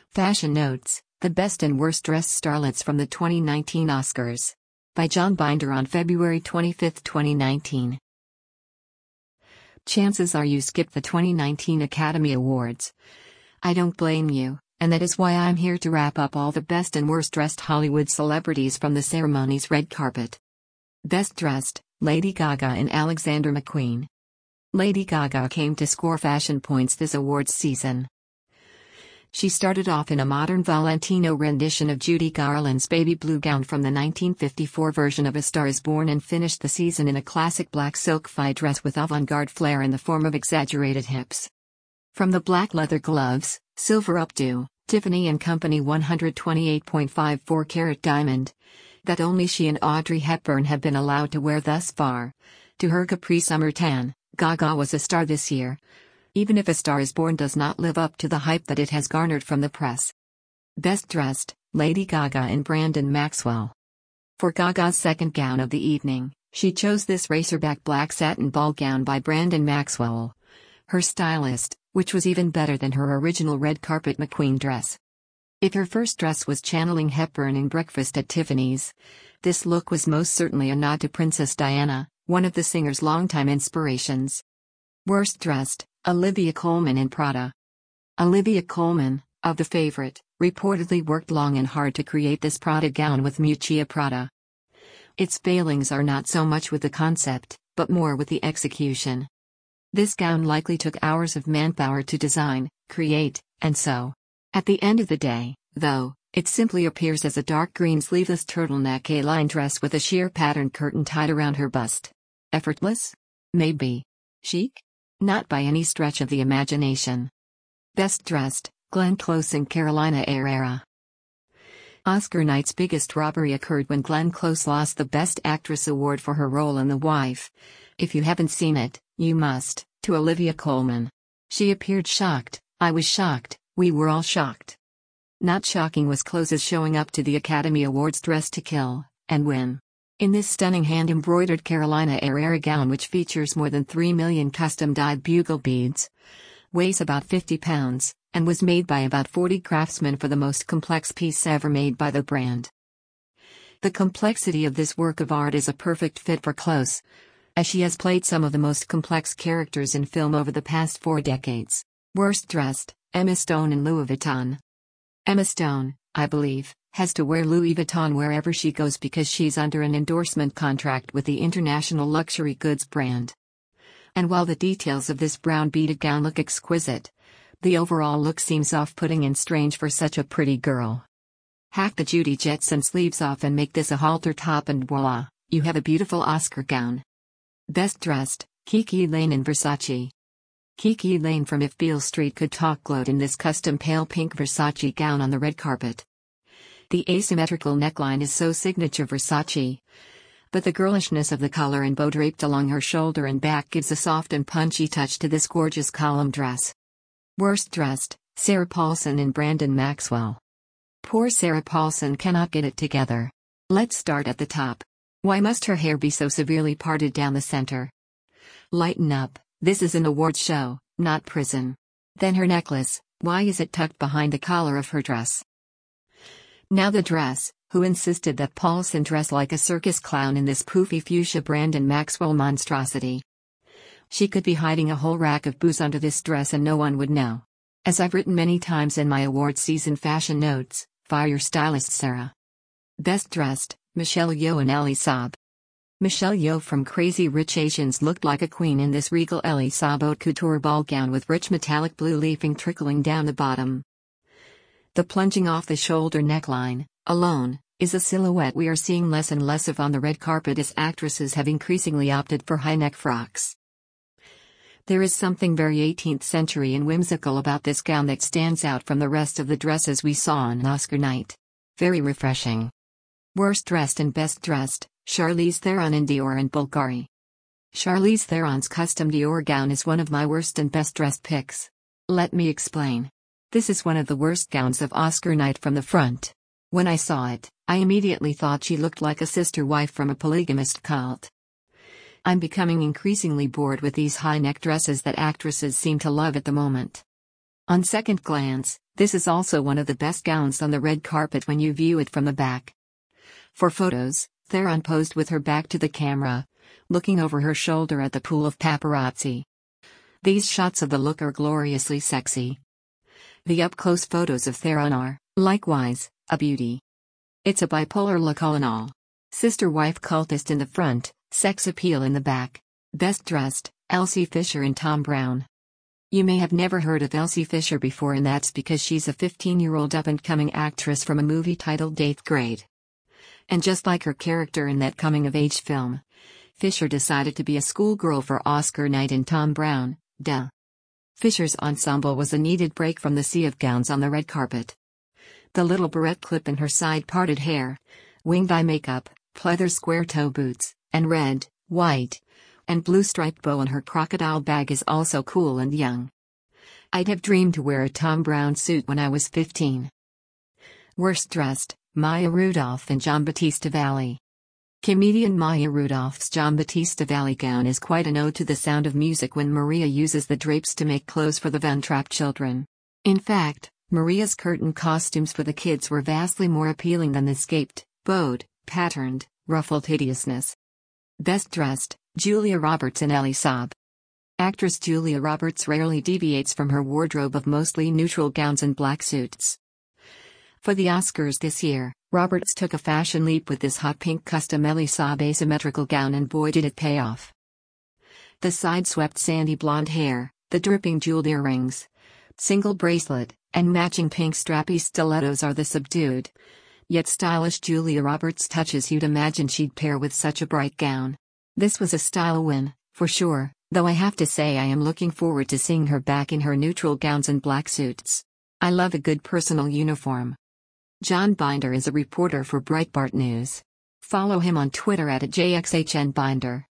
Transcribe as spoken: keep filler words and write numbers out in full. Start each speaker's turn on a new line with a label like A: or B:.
A: Fashion Notes, The Best and Worst Dressed Starlets from the twenty nineteen Oscars. By John Binder on February twenty-fifth, twenty nineteen. Chances are you skipped the twenty nineteen Academy Awards. I don't blame you, and that is why I'm here to wrap up all the best and worst dressed Hollywood celebrities from the ceremony's red carpet. Best Dressed, Lady Gaga and Alexander McQueen. Lady Gaga came to score fashion points this awards season. She started off in a modern Valentino rendition of Judy Garland's baby blue gown from the nineteen fifty-four version of A Star is Born and finished the season in a classic black silk fi dress with avant-garde flair in the form of exaggerated hips. From the black leather gloves, silver updo, Tiffany and Company one twenty-eight point five four carat diamond, that only she and Audrey Hepburn have been allowed to wear thus far, to her Capri Summer tan, Gaga was a star this year. Even if A Star is Born does not live up to the hype that it has garnered from the press. Best Dressed, Lady Gaga and Brandon Maxwell. For Gaga's second gown of the evening, she chose this racerback black satin ball gown by Brandon Maxwell, her stylist, which was even better than her original red carpet McQueen dress. If her first dress was channeling Hepburn in Breakfast at Tiffany's, this look was most certainly a nod to Princess Diana, one of the singer's longtime inspirations. Worst Dressed, Olivia Colman in Prada. Olivia Colman, of The Favourite, reportedly worked long and hard to create this Prada gown with Miuccia Prada. Its failings are not so much with the concept, but more with the execution. This gown likely took hours of manpower to design, create, and sew. At the end of the day, though, it simply appears as a dark green sleeveless turtleneck A-line dress with a sheer patterned curtain tied around her bust. Effortless? Maybe. Chic? Not by any stretch of the imagination. Best Dressed, Glenn Close and Carolina Herrera. Oscar night's biggest robbery occurred when Glenn Close lost the Best Actress award for her role in The Wife. If you haven't seen it, you must, to Olivia Colman. She appeared shocked, I was shocked, we were all shocked. Not shocking was Close's showing up to the Academy Awards dressed to kill, and win. In this stunning hand-embroidered Carolina Herrera gown, which features more than three million custom-dyed bugle beads, weighs about fifty pounds, and was made by about forty craftsmen for the most complex piece ever made by the brand. The complexity of this work of art is a perfect fit for Close, as she has played some of the most complex characters in film over the past four decades. Worst Dressed, Emma Stone and Louis Vuitton. Emma Stone, I believe, has to wear Louis Vuitton wherever she goes because she's under an endorsement contract with the international luxury goods brand. And while the details of this brown beaded gown look exquisite, the overall look seems off-putting and strange for such a pretty girl. Hack the Judy Jetson sleeves off and make this a halter top and voila, you have a beautiful Oscar gown. Best Dressed, Kiki Layne in Versace. Kiki Layne from If Beale Street Could Talk glowed in this custom pale pink Versace gown on the red carpet. The asymmetrical neckline is so signature Versace, but the girlishness of the collar and bow draped along her shoulder and back gives a soft and punchy touch to this gorgeous column dress. Worst Dressed, Sarah Paulson and Brandon Maxwell. Poor Sarah Paulson cannot get it together. Let's start at the top. Why must her hair be so severely parted down the center? Lighten up, this is an awards show, not prison. Then her necklace, why is it tucked behind the collar of her dress? Now the dress, who insisted that Paulson dress like a circus clown in this poofy fuchsia Brandon Maxwell monstrosity? She could be hiding a whole rack of booze under this dress and no one would know. As I've written many times in my awards season fashion notes, fire your stylist Sarah. Best Dressed, Michelle Yeoh and Elie Saab. Michelle Yeoh from Crazy Rich Asians looked like a queen in this regal Elie Saab haute couture ball gown with rich metallic blue leafing trickling down the bottom. The plunging off-the-shoulder neckline, alone, is a silhouette we are seeing less and less of on the red carpet as actresses have increasingly opted for high-neck frocks. There is something very eighteenth century and whimsical about this gown that stands out from the rest of the dresses we saw on Oscar night. Very refreshing. Worst Dressed and Best Dressed, Charlize Theron and Dior and Bulgari. Charlize Theron's custom Dior gown is one of my worst and best dressed picks. Let me explain. This is one of the worst gowns of Oscar night from the front. When I saw it, I immediately thought she looked like a sister wife from a polygamist cult. I'm becoming increasingly bored with these high-neck dresses that actresses seem to love at the moment. On second glance, this is also one of the best gowns on the red carpet when you view it from the back. For photos, Theron posed with her back to the camera, looking over her shoulder at the pool of paparazzi. These shots of the look are gloriously sexy. The up-close photos of Theron are, likewise, a beauty. It's a bipolar look all in all. Sister-wife cultist in the front, sex appeal in the back. Best dressed, Elsie Fisher and Tom Brown. You may have never heard of Elsie Fisher before, and that's because she's a fifteen-year-old up-and-coming actress from a movie titled Eighth Grade. And just like her character in that coming-of-age film, Fisher decided to be a schoolgirl for Oscar night in Tom Brown, duh. Fisher's ensemble was a needed break from the sea of gowns on the red carpet. The little barrette clip in her side-parted hair, winged eye makeup, pleather square toe boots, and red, white, and blue striped bow in her crocodile bag is also cool and young. I'd have dreamed to wear a Tom Brown suit when I was fifteen. Worst dressed, Maya Rudolph and Giambattista Valli. Comedian Maya Rudolph's Giambattista Valli gown is quite an ode to the sound of music when Maria uses the drapes to make clothes for the Von Trapp children. In fact, Maria's curtain costumes for the kids were vastly more appealing than the scaped, bowed, patterned, ruffled hideousness. Best dressed, Julia Roberts and Elie Saab. Actress Julia Roberts rarely deviates from her wardrobe of mostly neutral gowns and black suits. For the Oscars this year, Roberts took a fashion leap with this hot pink custom Elie Saab asymmetrical gown, and boy did it pay off. The side-swept sandy blonde hair, the dripping jeweled earrings, single bracelet, and matching pink strappy stilettos are the subdued, yet stylish Julia Roberts touches you'd imagine she'd pair with such a bright gown. This was a style win, for sure, though I have to say I am looking forward to seeing her back in her neutral gowns and black suits. I love a good personal uniform. John Binder is a reporter for Breitbart News. Follow him on Twitter at J X H N Binder.